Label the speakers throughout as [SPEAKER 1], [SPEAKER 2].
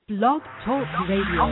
[SPEAKER 1] Blog Talk Radio.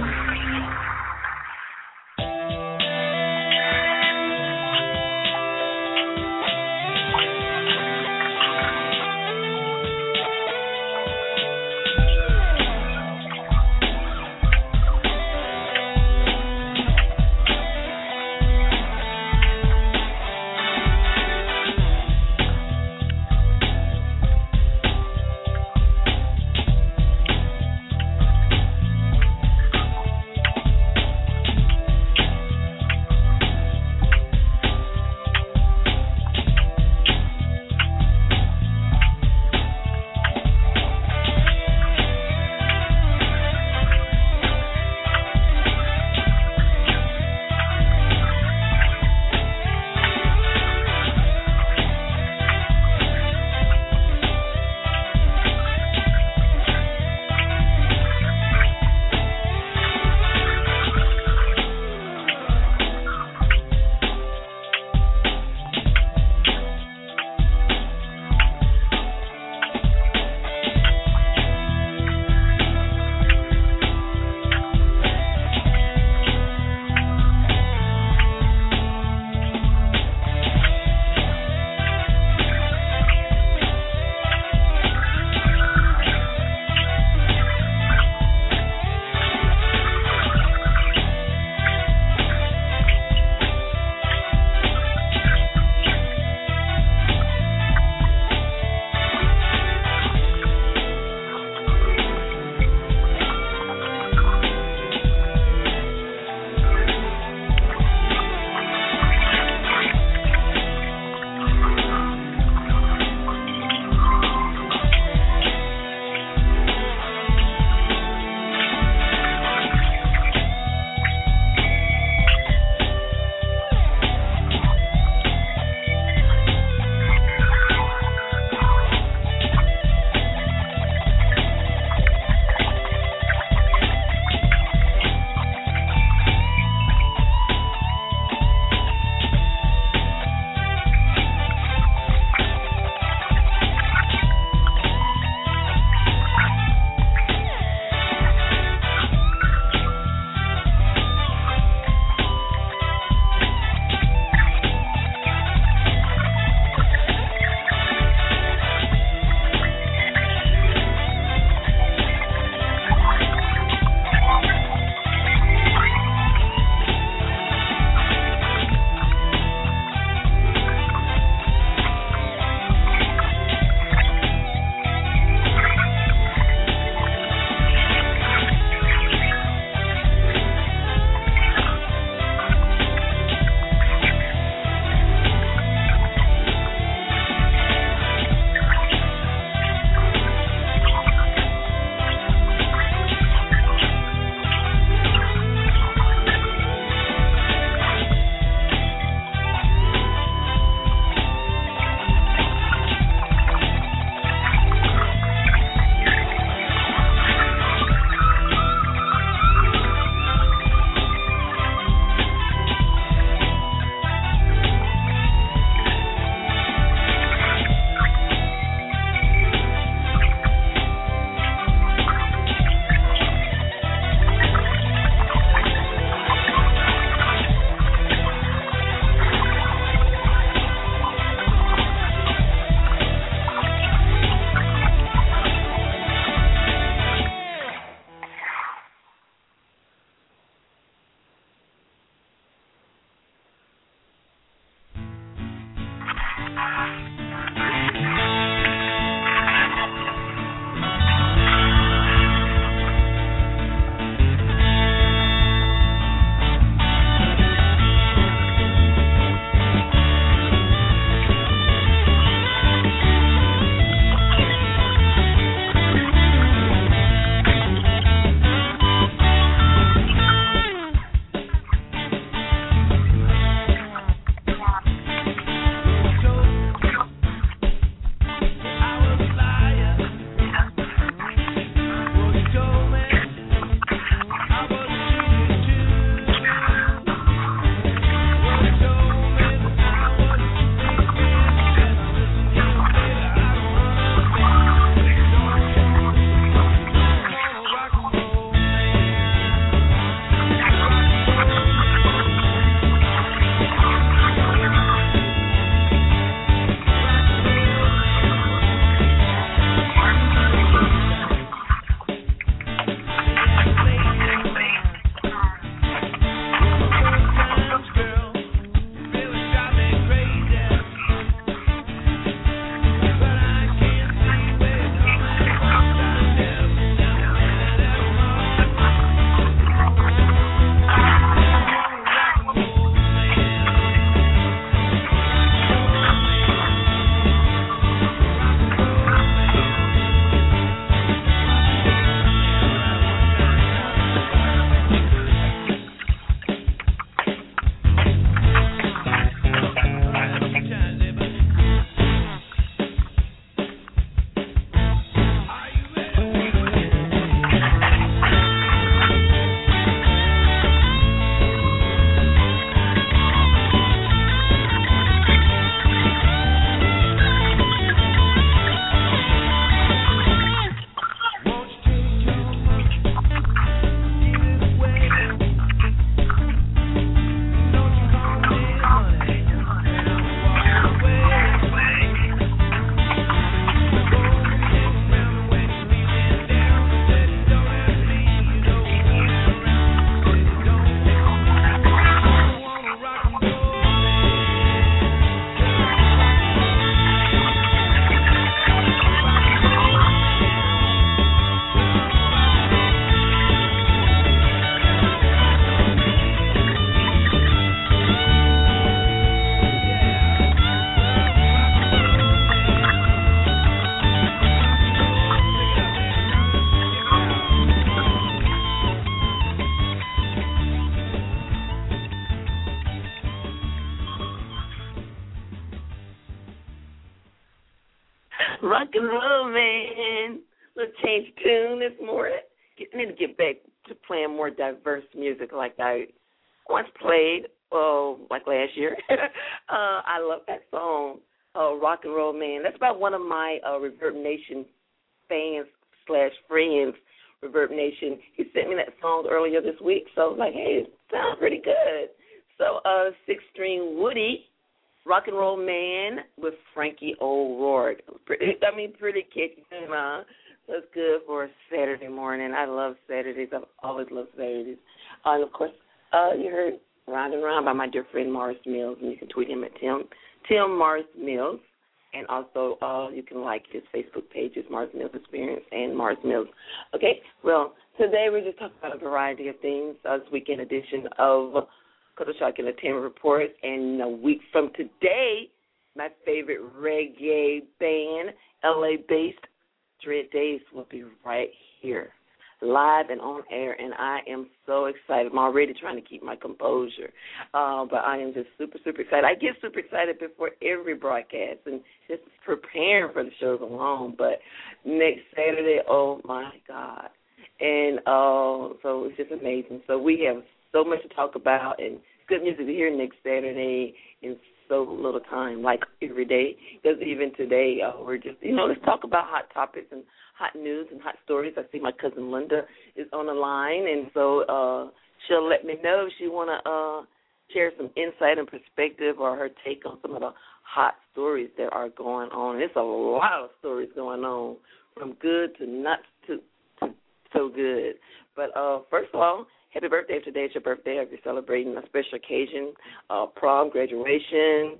[SPEAKER 2] and roll, man. Let's change tune this morning. I need to get back to playing more diverse music like I once played, like last year. I love that song, Rock and Roll Man. That's about one of my Reverb Nation fans / friends, Reverb Nation. He sent me that song earlier this week, so I was like, hey, it sounds pretty good. So, Six-String Woody, Rock and Roll Man with Frankie O'Rourke. Pretty catchy, huh? That's good for a Saturday morning. I love Saturdays. I've always loved Saturdays. And, of course, you heard Round and Round by my dear friend Morris Mills, and you can tweet him at Tim Morris Mills. And also you can like his Facebook pages, Morris Mills Experience and Morris Mills. Okay, well, today we're just talking about a variety of things. This weekend edition of Culture Shock Entertainment Report. And a week from today, my favorite reggae band, LA-based Dread Days, will be right here, live and on air, and I am so excited. I'm already trying to keep my composure, but I am just super, super excited. I get super excited before every broadcast and just preparing for the shows alone, but next Saturday, oh, my God. And so it's just amazing. So we have so much to talk about and good music to hear next Saturday in so little time, like every day, because even today we're just, let's talk about hot topics and hot news and hot stories. I see my cousin Linda is on the line, and so she'll let me know if she want to share some insight and perspective or her take on some of the hot stories that are going on. And it's a lot of stories going on, from good to not to so good. But first of all, happy birthday if today is your birthday, if you're celebrating a special occasion, prom, graduation,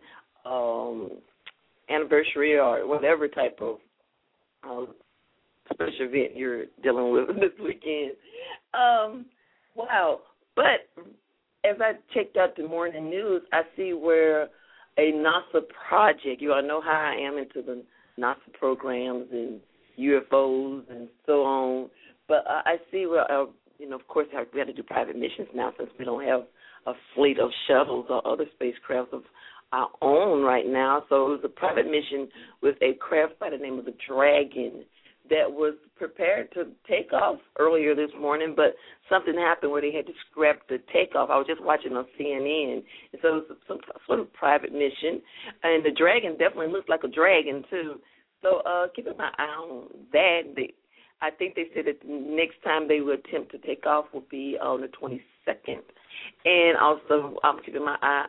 [SPEAKER 2] anniversary, or whatever type of special event you're dealing with this weekend. Wow. But as I checked out the morning news, I see where a NASA project, you all know how I am into the NASA programs and UFOs and so on, but I see where, of course, we have to do private missions now since we don't have a fleet of shuttles or other spacecraft of our own right now. So it was a private mission with a craft by the name of the Dragon that was prepared to take off earlier this morning, but something happened where they had to scrap the takeoff. I was just watching on CNN, and so it was some sort of private mission, and the Dragon definitely looks like a dragon, too. So keep an eye on that. I think they said that the next time they will attempt to take off will be on the 22nd. And also, I'm keeping my eye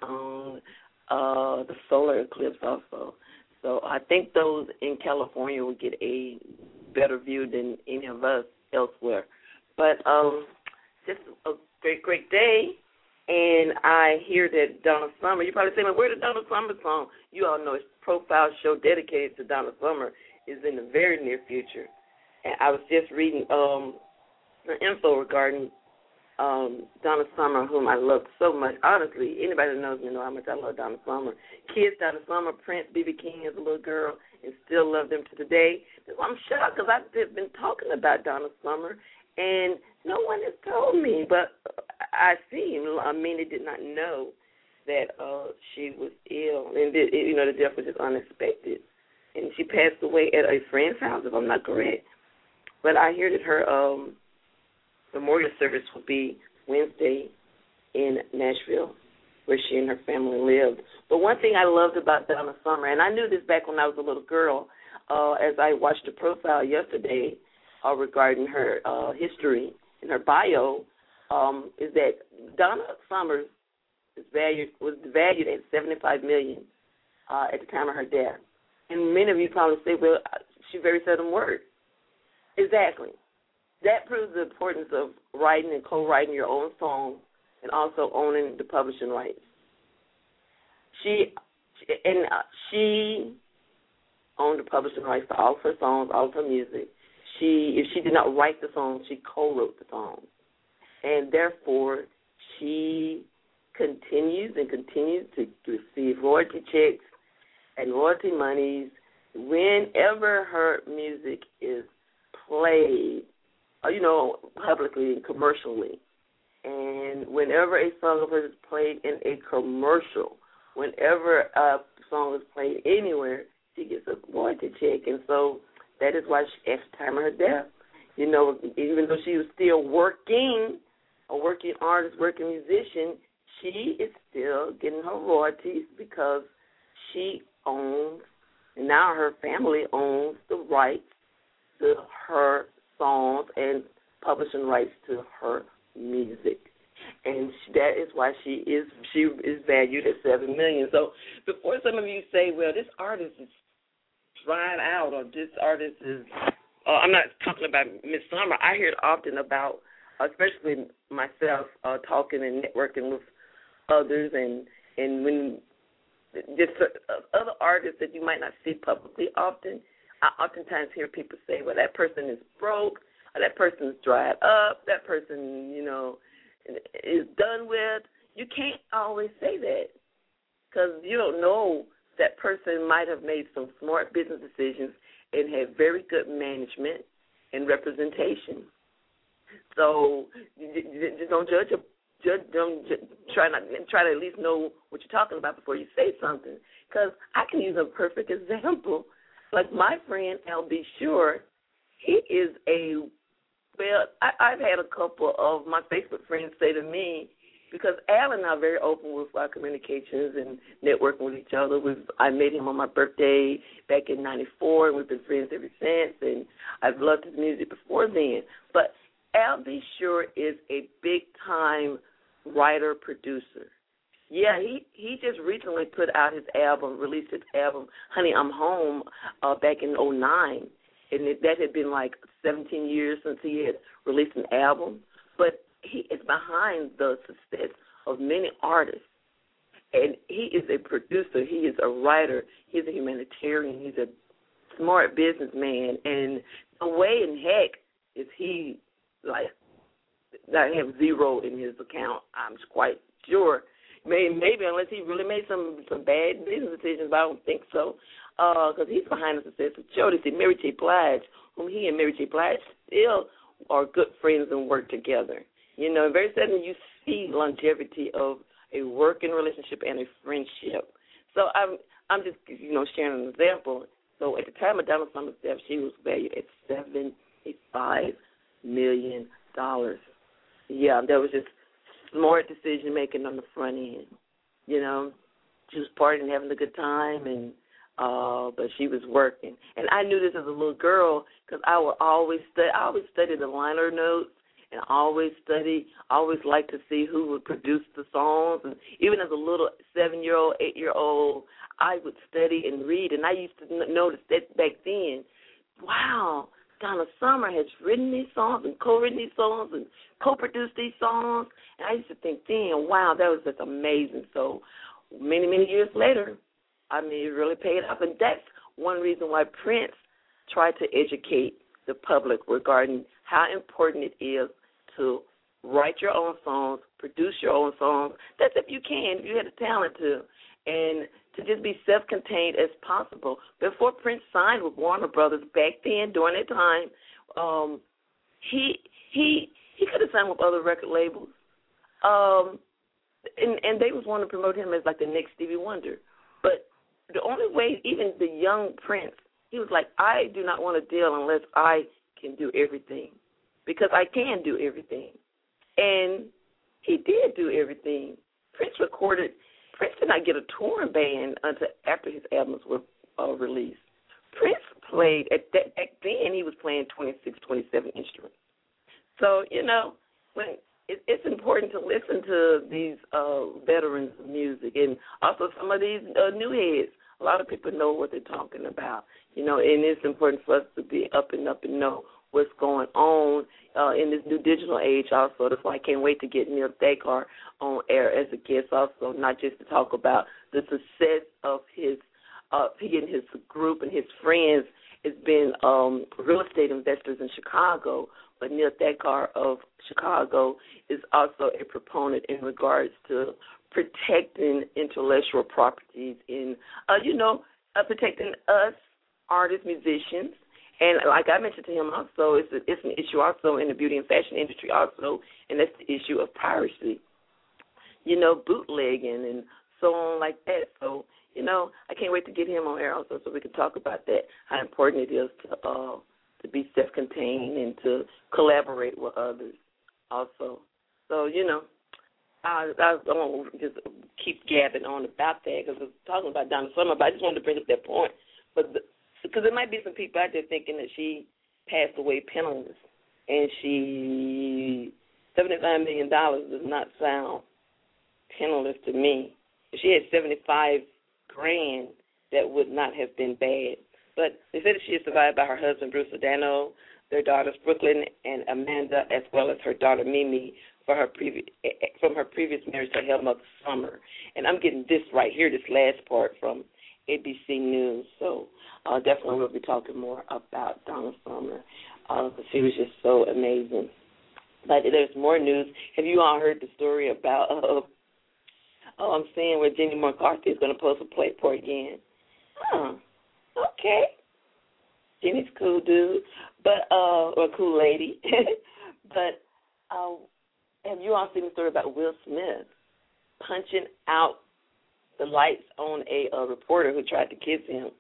[SPEAKER 2] on the solar eclipse also. So I think those in California will get a better view than any of us elsewhere. But just a great, great day. And I hear that Donna Summer, you're probably saying, where did Donna Summer song? You all know his profile show dedicated to Donna Summer is in the very near future. And I was just reading the info regarding Donna Summer, whom I love so much. Honestly, anybody that knows me know how much I love Donna Summer. Kids, Donna Summer, Prince, B.B. King as a little girl, and still love them to today. I'm shocked because I've been talking about Donna Summer, and no one has told me. But I see, many did not know that she was ill, and the death was just unexpected. And she passed away at a friend's house, if I'm not correct. But I hear that her memorial service will be Wednesday in Nashville, where she and her family lived. But one thing I loved about Donna Summer, and I knew this back when I was a little girl, as I watched her profile yesterday regarding her history and her bio, is that Donna Summer was valued at $75 million at the time of her death. And many of you probably say, well, she very seldom worked. Exactly. That proves the importance of writing and co-writing your own songs and also owning the publishing rights. She owned the publishing rights to all of her songs, all of her music. If she did not write the songs, she co-wrote the songs. And therefore, she continues to receive royalty checks and royalty monies whenever her music is played, publicly and commercially. And whenever a song of hers is played in a commercial, whenever a song is played anywhere, she gets a royalty check. And so that is why at the time of her death, you know, even though she was still working, a working artist, working musician, she is still getting her royalties because she owns, and now her family owns the rights to her songs and publishing rights to her music. And that is why she is valued at $7 million. So before some of you say, well, this artist is drying out, or this artist is, I'm not talking about Miss Summer. I hear it often about, especially myself, talking and networking with others, and when just other artists that you might not see publicly often, I oftentimes hear people say, well, that person is broke, or that person is dried up, that person, you know, is done with. You can't always say that because you don't know, that person might have made some smart business decisions and had very good management and representation. So just don't judge try to at least know what you're talking about before you say something. Because I can use a perfect example. Like my friend L.B. Sure, he is I've had a couple of my Facebook friends say to me, because Al and I are very open with our communications and networking with each other. I met him on my birthday back in '94, and we've been friends ever since, and I've loved his music before then. But L.B. Sure is a big-time writer-producer. Yeah, he just recently released his album, Honey, I'm Home, back in '09. And that had been like 17 years since he had released an album. But he is behind the success of many artists. And he is a producer. He is a writer. He's a humanitarian. He's a smart businessman. And the way in heck is he, like, I have zero in his account, I'm quite sure. Maybe unless he really made some bad business decisions, but I don't think so. Because he's behind the success of Jodeci, Mary J. Blige, whom he and Mary J. Blige still are good friends and work together. You know, very suddenly you see longevity of a working relationship and a friendship. So I'm just, you know, sharing an example. So at the time of Donald Summer's death, she was valued at $75 million. Yeah, that was just smart decision making on the front end. You know, she was partying, having a good time, and but she was working. And I knew this as a little girl because I would always study the liner notes, and always like to see who would produce the songs. And even as a little 7-year-old, 8-year-old, I would study and read. And I used to notice that back then, wow, Donna Summer has written these songs and co-written these songs and co-produced these songs. And I used to think then, wow, that was just amazing. So many, many years later, I mean, it really paid off. And that's one reason why Prince tried to educate the public regarding how important it is to write your own songs, produce your own songs. That's if you can, if you had the talent to. And to just be self-contained as possible. Before Prince signed with Warner Brothers back then, during that time, he could have signed with other record labels. And they was wanting to promote him as like the next Stevie Wonder. But the only way, even the young Prince, he was like, I do not want to deal unless I can do everything, because I can do everything. And he did do everything. Prince did not get a touring band until after his albums were released. Prince played, back then he was playing 26, 27 instruments. So, you know, when it's important to listen to these veterans of music, and also some of these new heads. A lot of people know what they're talking about, you know, and it's important for us to be up and know what's going on in this new digital age also. That's why I can't wait to get Neil Thakar on air as a guest also, not just to talk about the success of he and his group and his friends. It's been real estate investors in Chicago, but Neil Thakar of Chicago is also a proponent in regards to protecting intellectual properties in, protecting us, artists, musicians. And like I mentioned to him also, it's an issue also in the beauty and fashion industry also, and that's the issue of piracy, you know, bootlegging and so on like that. So, I can't wait to get him on air also so we can talk about that, how important it is to be self-contained and to collaborate with others also. So, I won't just keep gabbing on about that because I was talking about Donna Summer, but I just wanted to bring up that point. But because there might be some people out there thinking that she passed away penniless, and $75 million does not sound penniless to me. If she had $75,000, that would not have been bad. But they said that she is survived by her husband, Bruce Adano, their daughters, Brooklyn and Amanda, as well as her daughter, Mimi, from her previous marriage to her mother, Summer. And I'm getting this right here, this last part from ABC News. So definitely we'll be talking more about Donna Summer. She was just so amazing. But there's more news. Have you all heard the story about, I'm seeing where Jenny McCarthy is going to post a Playboy again. Okay. Jenny's cool dude, or cool lady. But have you all seen the story about Will Smith punching out the lights on a reporter who tried to kiss him?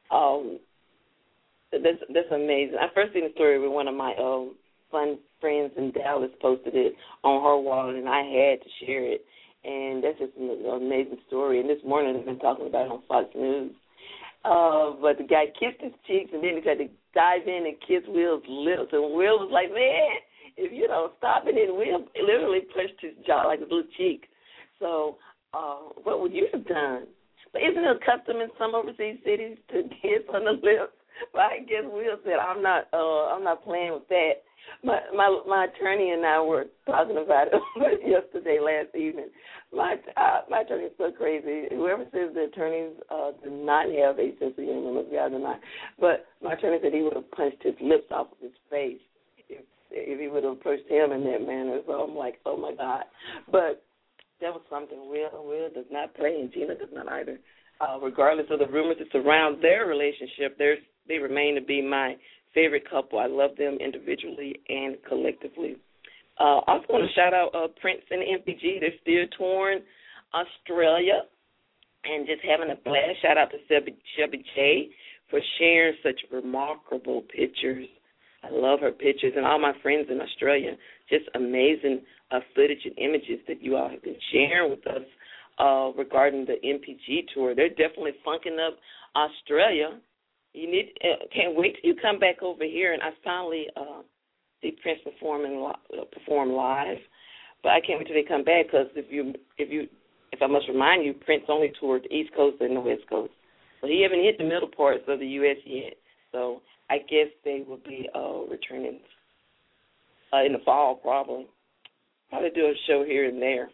[SPEAKER 2] That's amazing. I first seen the story with one of my fun friends in Dallas posted it on her wall, and I had to share it. And that's just an amazing story. And this morning I've been talking about it on Fox News. But the guy kissed his cheeks, and then he tried to dive in and kiss Will's lips. And Will was like, man, if you don't stop it, and Will literally pushed his jaw like his little cheek. So what would you have done? But isn't it a custom in some overseas cities to kiss on the lips? But I guess Will said, I'm not playing with that. My attorney and I were talking about it last evening. My attorney is so crazy. Whoever says the attorneys do not have a sense of humor, must be out of their mind. But my attorney said he would have punched his lips off of his face if he would have approached him in that manner. So I'm like, oh my God. But that was something. Will does not play, and Gina does not either. Regardless of the rumors that surround their relationship, they remain to be my favorite couple. I love them individually and collectively. I also want to shout out Prince and MPG. They're still touring Australia and just having a blast. Shout out to Shelby J for sharing such remarkable pictures. I love her pictures, and all my friends in Australia, just amazing footage and images that you all have been sharing with us regarding the MPG tour. They're definitely funking up Australia. Can't wait till you come back over here, and I finally see Prince perform live. But I can't wait till they come back because if I must remind you, Prince only toured the East Coast and the West Coast, so he haven't hit the middle parts of the U.S. yet. So I guess they will be returning in the fall, probably do a show here and there.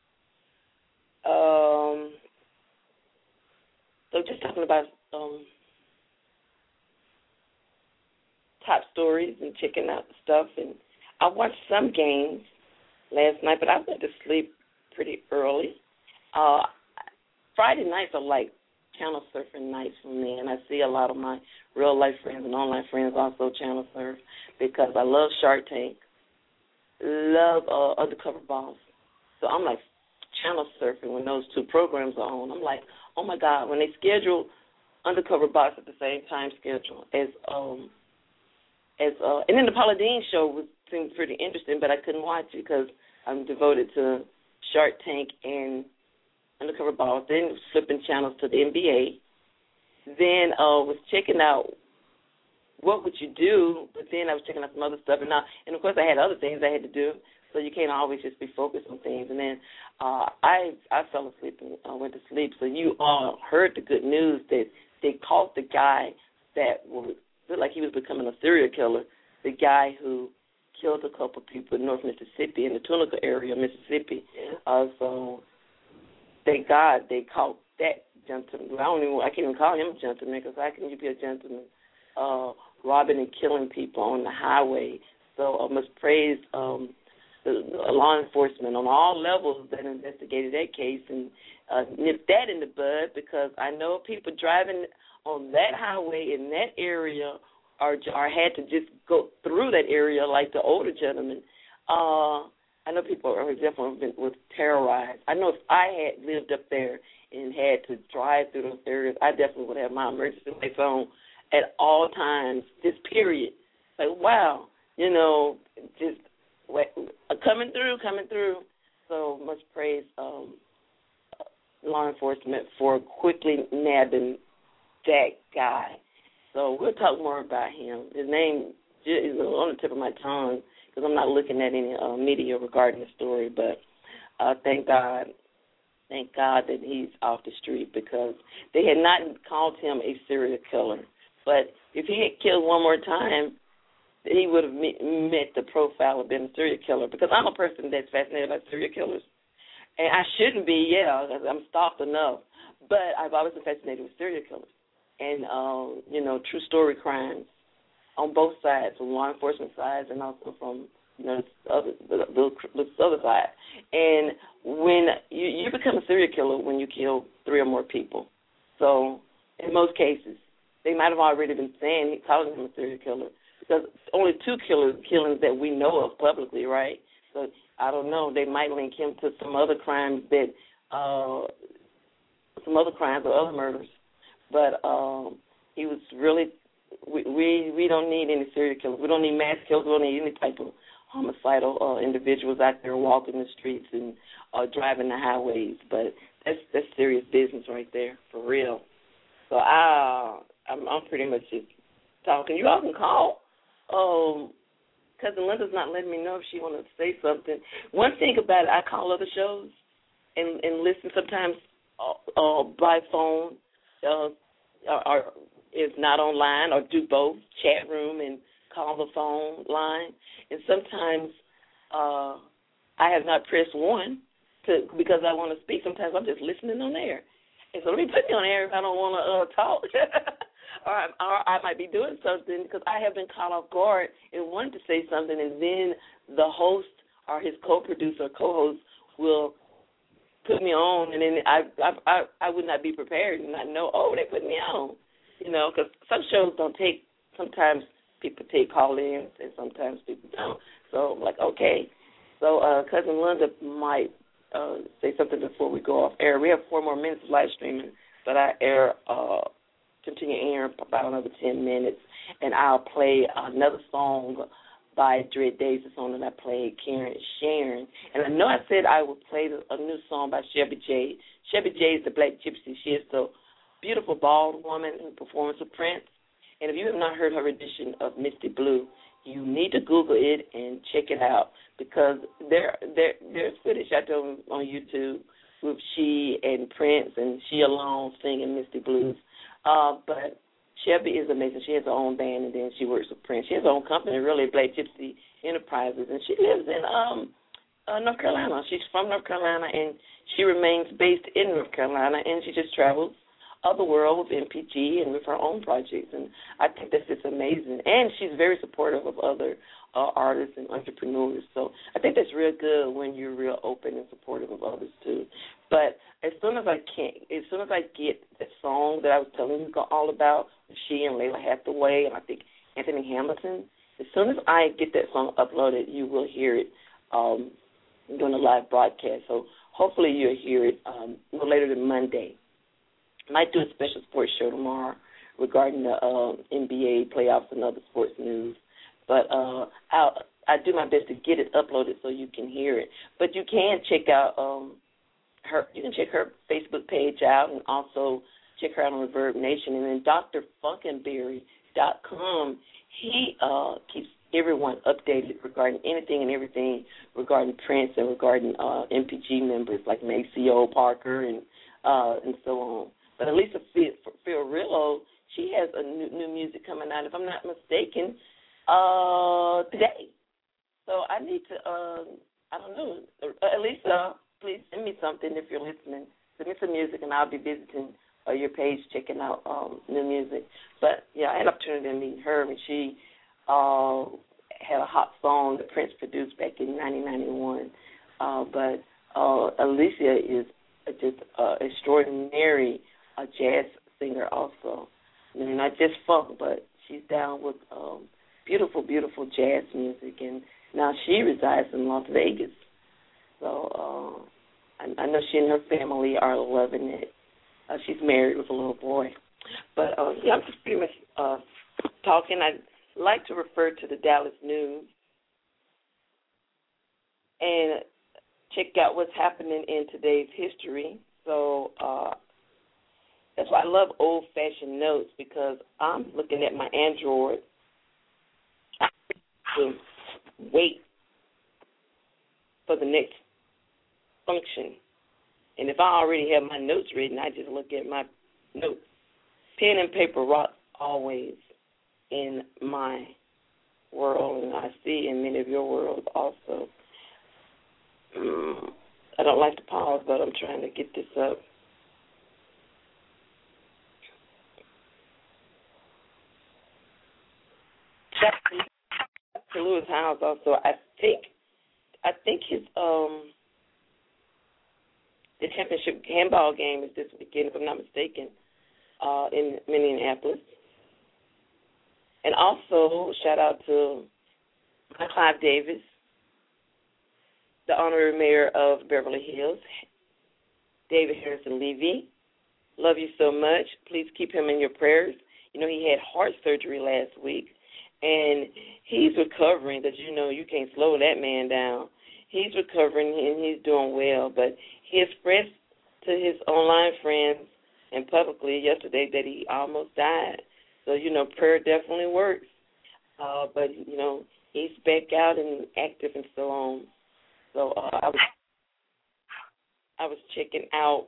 [SPEAKER 2] So just talking about top stories and checking out the stuff. And I watched some games last night, but I went to sleep pretty early. Friday nights are like channel surfing nights for me, and I see a lot of my real-life friends and online friends also channel surf because I love Shark Tank, love Undercover Boss. So I'm like channel surfing when those two programs are on. I'm like, oh, my God, when they schedule Undercover Boss at the same time schedule as and then the Paula Deen show seemed pretty interesting, but I couldn't watch it because I'm devoted to Shark Tank and Undercover Boss, then flipping channels to the NBA. Then was checking out What Would You Do, but then I was checking out some other stuff. And of course, I had other things I had to do, so you can't always just be focused on things. And then I fell asleep and went to sleep. So you all heard the good news that they caught the guy that looked like he was becoming a serial killer, the guy who killed a couple of people in North Mississippi, in the Tunica area of Mississippi. So thank God they caught that gentleman. I can't even call him a gentleman because how can you be a gentleman robbing and killing people on the highway? So I must praise the law enforcement on all levels that investigated that case and nip that in the bud, because I know people driving on that highway in that area or had to just go through that area like the older gentleman. I know people are definitely was terrorized. I know if I had lived up there and had to drive through those areas, I definitely would have my emergency lights on at all times, this period. Like, wow, just coming through. So much praise law enforcement for quickly nabbing that guy. So we'll talk more about him. His name is on the tip of my tongue because I'm not looking at any media regarding the story, but thank God that he's off the street because they had not called him a serial killer. But if he had killed one more time, he would have met the profile of being a serial killer because I'm a person that's fascinated by serial killers. And I shouldn't be, because I'm stalked enough. But I've always been fascinated with serial killers and, true story crimes on both sides, from law enforcement sides and also from, the other side. And when you become a serial killer when you kill 3 or more people. So in most cases, they might have already been calling him a serial killer because only 2 killings that we know of publicly, right? So I don't know. They might link him to some other crimes or other murders. But he was really. We don't need any serial killers. We don't need mass killers. We don't need any type of homicidal individuals out there walking the streets and driving the highways. But that's serious business right there, for real. So I'm pretty much just talking. You all can call. Cousin Linda's not letting me know if she wants to say something. One thing about it, I call other shows and listen sometimes by phone, or if not online, or do both, chat room and call the phone line. And sometimes I have not pressed 1 because I want to speak. Sometimes I'm just listening on air. And so let me put me on air if I don't want to talk. or I might be doing something because I have been caught off guard and wanted to say something, and then the host or his co-producer or co-host will put me on, and then I would not be prepared and not know, they put me on, because some shows don't take, sometimes people take call-ins and sometimes people don't. So I'm like, okay. So Cousin Linda might say something before we go off air. We have 4 more minutes of live streaming, but I continue airing about another 10 minutes, and I'll play another song by Dread Days, the song that I played, Karen Sharon. And I know I said I would play a new song by Chevy J. Chevy J is the Black Gypsy. She is the beautiful bald woman who performs with Prince. And if you have not heard her rendition of Misty Blue, you need to Google it and check it out because there's footage out there on YouTube with she and Prince and she alone singing Misty Blues. But Chevy is amazing. She has her own band, and then she works with Prince. She has her own company, really, Black Gypsy Enterprises, and she lives in North Carolina. She's from North Carolina, and she remains based in North Carolina, and she just travels the world with MPG and with her own projects, and I think that's just amazing. And she's very supportive of other artists and entrepreneurs, so I think that's real good when you're real open and supportive of others, too. But as soon as I get that song that I was telling you all about, she and Layla Hathaway and I think Anthony Hamilton, as soon as I get that song uploaded, you will hear it during the live broadcast. So hopefully you'll hear it no later than Monday. Might do a special sports show tomorrow regarding the NBA playoffs and other sports news. But I do my best to get it uploaded so you can hear it. But you can check out her Facebook page out and also check her out on Reverb Nation. And then drfunkenberry.com, he keeps everyone updated regarding anything and everything regarding Prince and regarding MPG members like Maceo Parker and so on. But Elisa Fiorillo, she has a new music coming out, if I'm not mistaken, today. So I need to, I don't know, Elisa, please send me something if you're listening. Send me some music, and I'll be visiting your page, checking out new music. But, yeah, I had an opportunity to meet her, and she had a hot song that Prince produced back in 1991. But Alicia is just extraordinary jazz singer also. And not just funk, but she's down with beautiful, beautiful jazz music. And now she resides in Las Vegas. So I know she and her family are loving it. She's married with a little boy. But, I'm just pretty much talking. I like to refer to the Dallas News and check out what's happening in today's history. So that's why I love old-fashioned notes, because I'm looking at my Android to wait for the next function. And if I already have my notes written, I just look at my notes. Pen and paper rock always in my world, and I see in many of your worlds also. I don't like to pause, but I'm trying to get this up. To Lewis Howes also. I think his the championship handball game is this weekend, if I'm not mistaken, in Minneapolis. And also, shout out to Clive Davis, the honorary mayor of Beverly Hills, David Harrison Levy. Love you so much. Please keep him in your prayers. You know, he had heart surgery last week, and he's recovering, because, you know, you can't slow that man down. He's recovering, and he's doing well, but he expressed to his online friends and publicly yesterday that he almost died. So, you know, prayer definitely works. But, you know, he's back out and active and so on. So I was checking out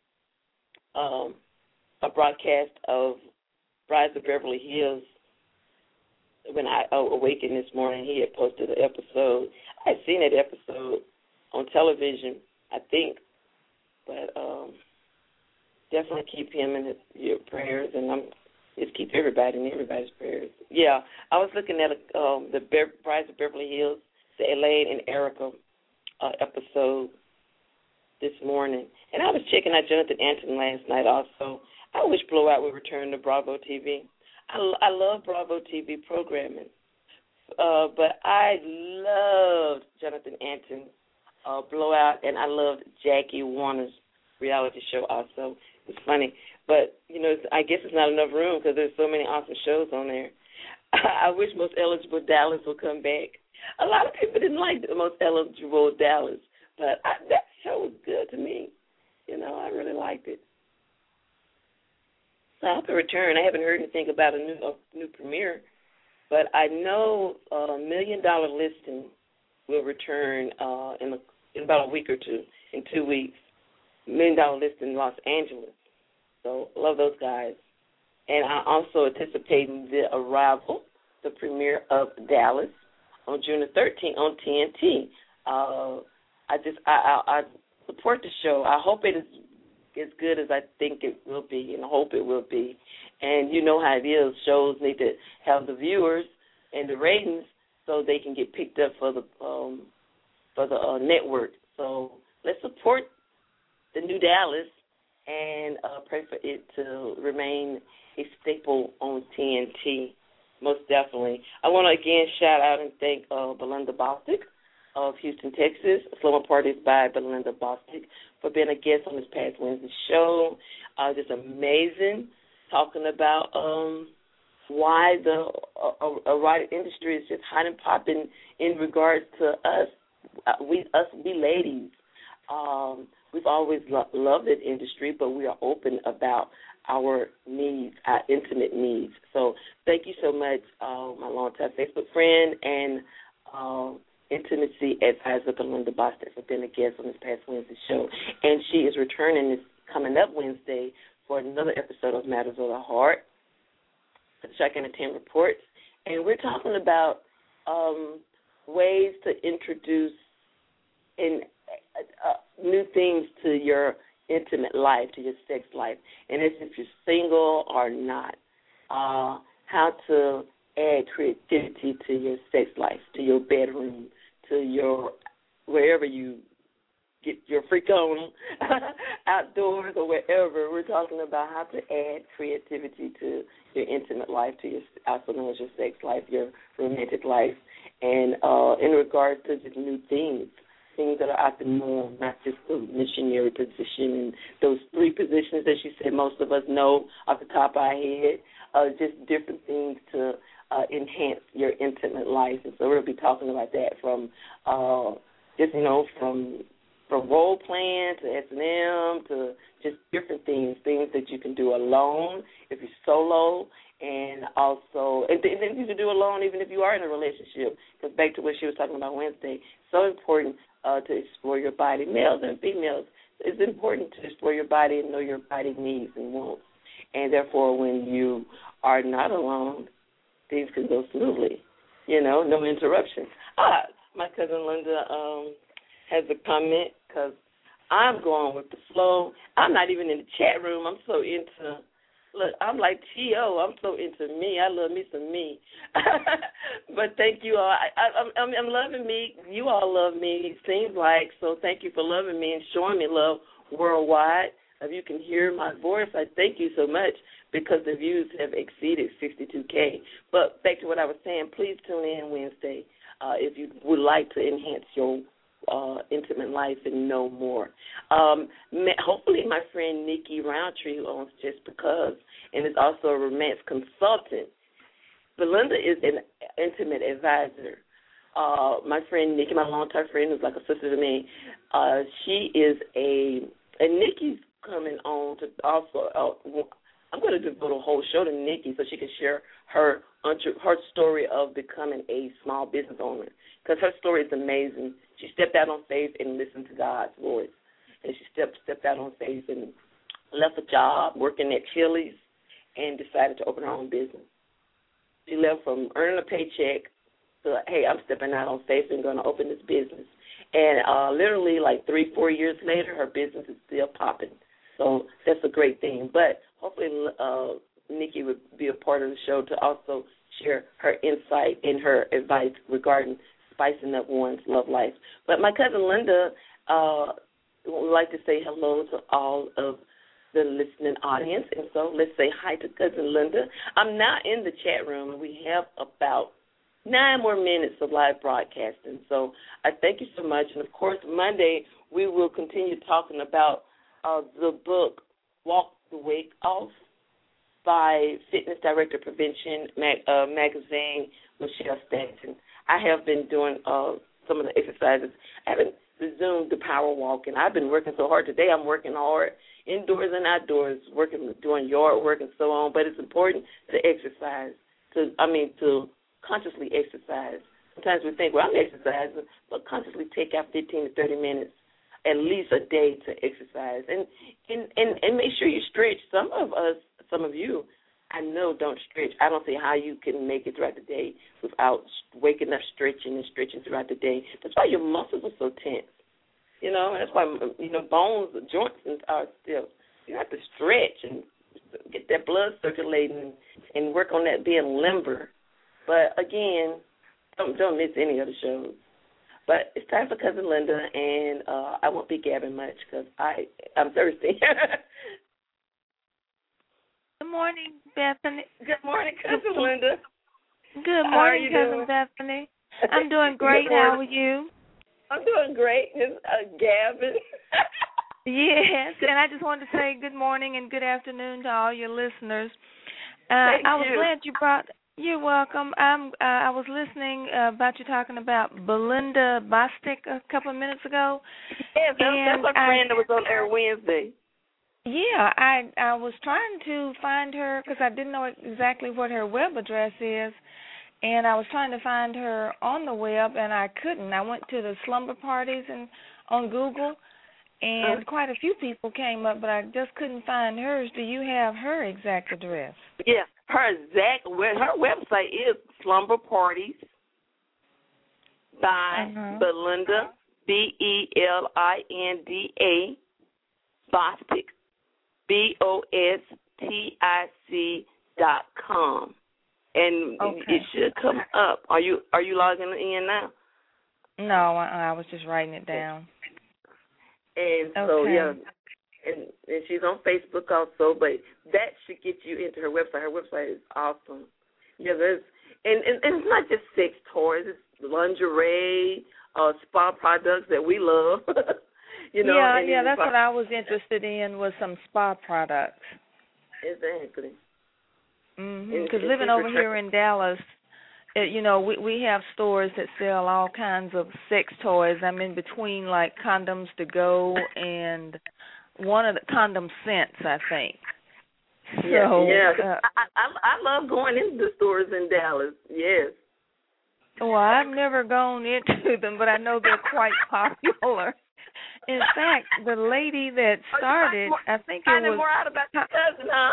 [SPEAKER 2] a broadcast of Brides of Beverly Hills. When I awakened this morning, he had posted an episode. I had seen that episode on television, I think. But definitely keep him in your prayers, and just keep everybody in everybody's prayers. Yeah, I was looking at the Brides of Beverly Hills, the Elaine and Erica episode this morning. And I was checking out Jonathan Anton last night also. I wish Blowout would return to Bravo TV. I love Bravo TV programming. But I loved Jonathan Anton's Blowout, and I loved Jackie Warner's reality show also. It's funny. But, you know, I guess it's not enough room because there's so many awesome shows on there. I wish Most Eligible Dallas would come back. A lot of people didn't like the Most Eligible Dallas, but that show was good to me. You know, I really liked it. So I hope it return. I haven't heard anything about a new premiere, but I know $1 Million Listing will return in about a week or two, in 2 weeks. $1 Million Listing in Los Angeles. So love those guys. And I also anticipating the arrival, the premiere of Dallas on June the 13th on TNT. I support the show. I hope it is as good as I think it will be, and I hope it will be. And you know how it is. Shows need to have the viewers and the ratings so they can get picked up for the network. So let's support the new Dallas and pray for it to remain a staple on TNT, most definitely. I want to again shout out and thank Belinda Bostic of Houston, Texas, Slumber Parties by Belinda Bostic, for being a guest on this past Wednesday show. Just amazing, talking about why the writer industry is just hot and popping in regards to us, we ladies. We've always loved this industry, but we are open about our needs, our intimate needs. So thank you so much, my longtime Facebook friend and intimacy advisor Belinda Boston, for being a guest on this past Wednesday show. And she is returning this coming up Wednesday for another episode of Matters of the Heart, the Check-In and 10 Reports. And we're talking about ways to introduce new things to your intimate life, to your sex life. And it's if you're single or not, how to add creativity to your sex life, to your bedroom, to your wherever you get your freak on, outdoors or wherever. We're talking about how to add creativity to your intimate life, to your, also known as your sex life, your romantic life, and in regards to just new things things that are out the norm, not just the missionary position and those 3 positions that you said most of us know off the top of our head, just different things to enhance your intimate life. And so we'll be talking about that from from role playing to S&M to just different things that you can do alone if you're solo, and also and things you can do alone even if you are in a relationship. Because back to what she was talking about Wednesday, so important to explore your body. Males and females, it's important to explore your body and know your body needs and wants. And therefore, when you are not alone, things can go smoothly, no interruptions. My cousin Linda has a comment because I'm going with the flow. I'm not even in the chat room. I'm so into, I'm like T.O. I'm so into me. I love me some me. But thank you all. I'm loving me. You all love me, it seems like. So thank you for loving me and showing me love worldwide. If you can hear my voice, I thank you so much because the views have exceeded 62K. But back to what I was saying, please tune in Wednesday if you would like to enhance your intimate life and know more. Hopefully my friend Nikki Roundtree, who owns Just Because and is also a romance consultant. Belinda is an intimate advisor. My friend Nikki, my longtime friend who's like a sister to me, she is and Nikki's coming on to also, I'm going to devote a whole show to Nikki so she can share her story of becoming a small business owner, because her story is amazing. She stepped out on faith and listened to God's voice, and she stepped out on faith and left a job working at Chili's and decided to open her own business. She left from earning a paycheck to, hey, I'm stepping out on faith and going to open this business. And literally like 3-4 years later, her business is still popping. So that's a great thing. But hopefully Nikki would be a part of the show to also share her insight and her advice regarding spicing up one's love life. But my cousin Linda would like to say hello to all of the listening audience. And so let's say hi to cousin Linda. I'm now in the chat room, and we have about 9 more minutes of live broadcasting. So I thank you so much. And, of course, Monday we will continue talking about the book Walk the Weight Off by Fitness Director Prevention magazine, Michelle Stanton. I have been doing some of the exercises. I haven't resumed the power walking. I've been working so hard today. I'm working hard indoors and outdoors, doing yard work and so on. But it's important to exercise, to consciously exercise. Sometimes we think, well, I'm exercising, but consciously take out 15 to 30 minutes at least a day to exercise. And make sure you stretch. Some of you, I know, don't stretch. I don't see how you can make it throughout the day without waking up stretching and stretching throughout the day. That's why your muscles are so tense. That's why, bones, joints are still. You have to stretch and get that blood circulating and work on that being limber. But, again, don't miss any of the shows. But it's time for Cousin Linda, and I won't be gabbing much because I'm thirsty.
[SPEAKER 3] Good morning, Bethany.
[SPEAKER 2] Good morning, Cousin Linda.
[SPEAKER 3] Good morning, Cousin Bethany. I'm doing great. How are you?
[SPEAKER 2] I'm doing great. Just gabbing.
[SPEAKER 3] Yes, and I just wanted to say good morning and good afternoon to all your listeners. I was glad you brought. You're welcome. I was listening about you talking about Belinda Bostic a couple of minutes ago.
[SPEAKER 2] Yes, that's my friend that was on air Wednesday.
[SPEAKER 3] Yeah, I was trying to find her because I didn't know exactly what her web address is, and I was trying to find her on the web, and I couldn't. I went to the slumber parties on Google, and quite a few people came up, but I just couldn't find hers. Do you have her exact address?
[SPEAKER 2] Yeah. Her website is Slumber Parties by Belinda, Belinda, Bostic, BOSTIC.com, and it should come up. Are you logging in now?
[SPEAKER 3] No, I was just writing it down.
[SPEAKER 2] And so And she's on Facebook also, but that should get you into her website. Her website is awesome. Yeah, and it's not just sex toys. It's lingerie, spa products that we love.
[SPEAKER 3] Yeah, that's what I was interested in, was some spa products.
[SPEAKER 2] Exactly.
[SPEAKER 3] Because living over here in Dallas, we have stores that sell all kinds of sex toys. I'm in between, like, Condoms to Go and one of the Condom Scents, I think.
[SPEAKER 2] I love going into the stores in Dallas. Yes.
[SPEAKER 3] Well, I've never gone into them, but I know they're quite popular. In fact, the lady that started, I think it was...
[SPEAKER 2] Finding more out about your cousin, huh?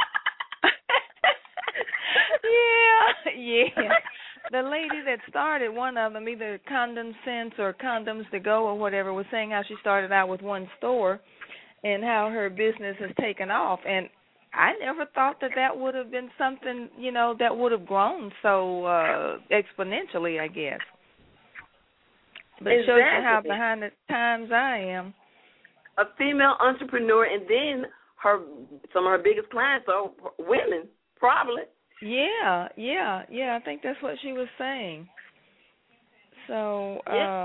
[SPEAKER 3] Yeah. The lady that started one of them, either Condom Sense or Condoms to Go or whatever, was saying how she started out with one store and how her business has taken off. And I never thought that would have been something, that would have grown so exponentially, I guess. But it shows you how behind the times I am.
[SPEAKER 2] A female entrepreneur, and then some of her biggest clients are women, probably.
[SPEAKER 3] Yeah. I think that's what she was saying. So,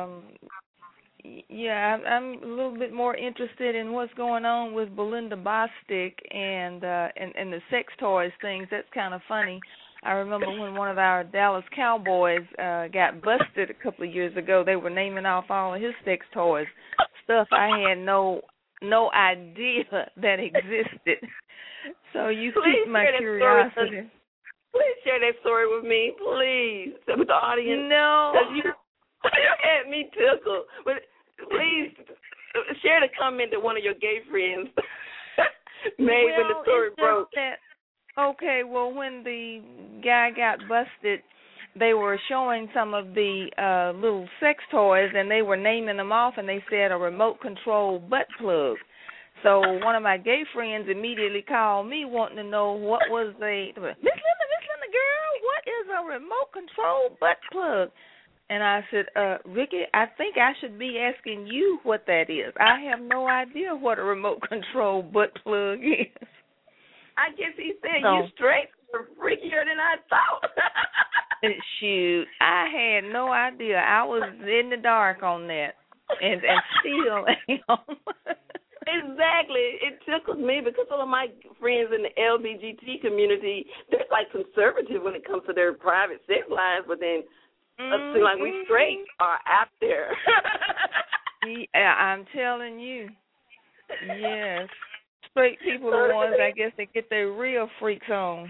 [SPEAKER 3] I'm a little bit more interested in what's going on with Belinda Bostic and the sex toys things. That's kind of funny. I remember when one of our Dallas Cowboys got busted a couple of years ago, they were naming off all of his sex toys, stuff I had no idea that existed. So you piqued my curiosity.
[SPEAKER 2] Please share that story with me, please, with the audience.
[SPEAKER 3] No.
[SPEAKER 2] You had me tickled. But please share the comment that one of your gay friends made when the story broke.
[SPEAKER 3] Okay, well, when the guy got busted, they were showing some of the little sex toys, and they were naming them off, and they said a remote control butt plug. So one of my gay friends immediately called me wanting to know what was Miss Linda, girl, what is a remote control butt plug? And I said, Ricky, I think I should be asking you what that is. I have no idea what a remote control butt plug is.
[SPEAKER 2] I guess he said you straight were freakier than I thought.
[SPEAKER 3] Shoot, I had no idea. I was in the dark on that, and still am.
[SPEAKER 2] Exactly. It tickles me because some of my friends in the LGBT community, they're like conservative when it comes to their private sex lives, but then like we straight are out there.
[SPEAKER 3] Yeah, I'm telling you. Yes. Straight people are the ones, I guess, that get their real freaks on.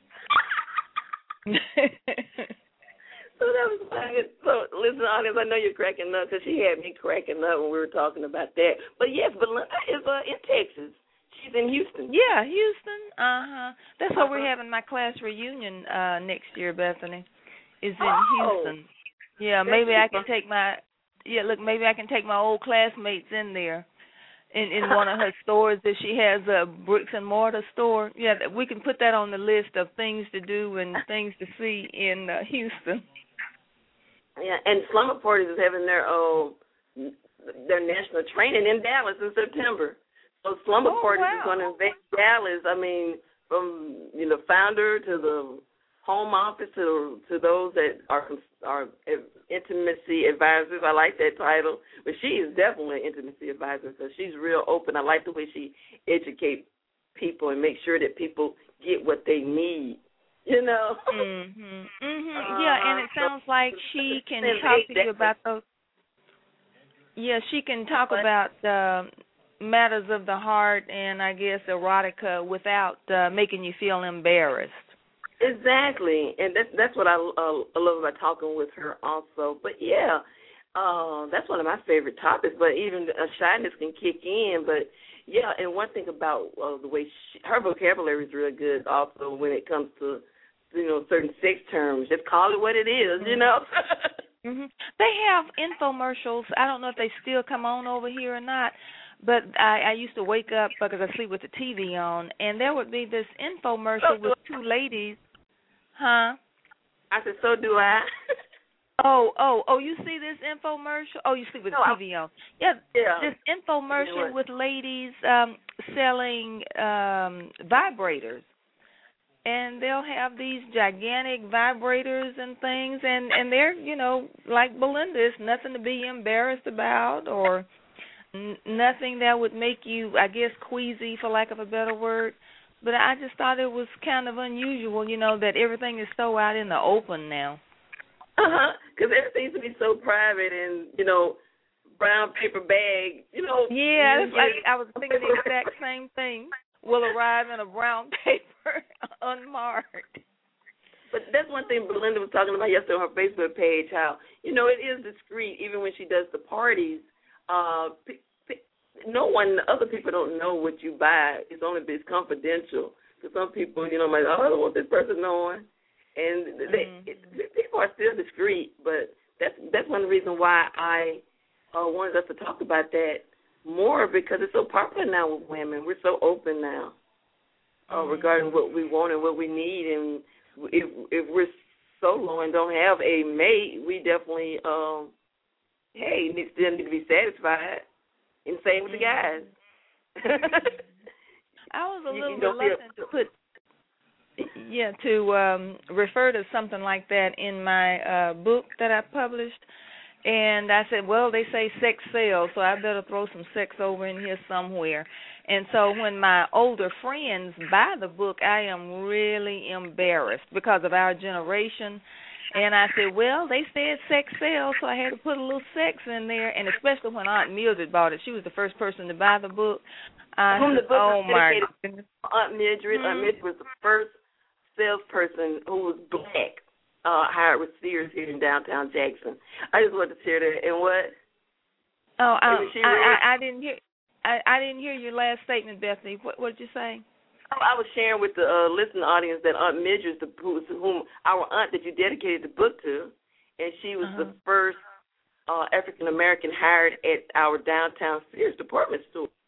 [SPEAKER 2] So that was funny. So, listen, audience, I know you're cracking up because she had me cracking up when we were talking about that. But, yes, Belinda is in Texas. She's in Houston.
[SPEAKER 3] Yeah, Houston. That's where we're having my class reunion next year, Bethany, is in Houston. Yeah, maybe I can take maybe I can take my old classmates in there. In one of her stores that she has, a bricks and mortar store. Yeah, we can put that on the list of things to do and things to see in Houston.
[SPEAKER 2] Yeah, and Slumber Parties is having their national training in Dallas in September. So Slumber Parties is going to invade Dallas. I mean, from the founder to the home office to those that are intimacy advisors. I like that title, but she is definitely an intimacy advisor. So she's real open. I like the way she educates people and makes sure that people get what they need.
[SPEAKER 3] Yeah, and it sounds like she can talk to you about those. Yeah, she can talk about matters of the heart and I guess erotica without making you feel embarrassed.
[SPEAKER 2] Exactly, and that's what I love about talking with her also. But yeah, that's one of my favorite topics. But even shyness can kick in. But yeah, and one thing about the way her vocabulary is real good. Also, when it comes to certain sex terms, just call it what it is.
[SPEAKER 3] They have infomercials. I don't know if they still come on over here or not. But I used to wake up because I sleep with the TV on, and there would be this infomercial with two ladies. Huh?
[SPEAKER 2] I said, so do I.
[SPEAKER 3] Oh, you see this infomercial? Oh, you sleep with the TV on. Yeah, this infomercial with ladies selling vibrators. and they'll have these gigantic vibrators and things, and they're, like Belinda, it's nothing to be embarrassed about, or nothing that would make you, I guess, queasy, for lack of a better word. But I just thought it was kind of unusual, that everything is so out in the open now.
[SPEAKER 2] Because everything seems to be so private and, brown paper bag,
[SPEAKER 3] Yeah, it's like I was thinking the exact same thing. Will arrive in a brown paper unmarked.
[SPEAKER 2] But that's one thing Belinda was talking about yesterday on her Facebook page, how, it is discreet even when she does the parties. Other people don't know what you buy. It's confidential. Because some people, might, I don't want this person knowing. And people are still discreet, but that's one reason why I wanted us to talk about that more, because it's so popular now with women. We're so open now regarding what we want and what we need. And if we're solo and don't have a mate, we definitely, still need to be satisfied. And same with the guys.
[SPEAKER 3] I was a little reluctant to refer to something like that in my book that I published. And I said, well, they say sex sells, so I better throw some sex over in here somewhere. And so when my older friends buy the book, I am really embarrassed because of our generation. And I said, well, they said sex sells, so I had to put a little sex in there. And especially when Aunt Mildred bought it, she was the first person to buy the book.
[SPEAKER 2] The book
[SPEAKER 3] oh, my goodness.
[SPEAKER 2] Aunt Mildred. Aunt Mildred was the first salesperson who was black hired with Sears here in downtown Jackson. I just wanted to share that. And what?
[SPEAKER 3] Oh, I didn't hear. I didn't hear your last statement, Bethany. What did you say?
[SPEAKER 2] I was sharing with the listening audience that Aunt Mildred, whom our aunt that you dedicated the book to, and she was the first African American hired at our downtown Sears department store.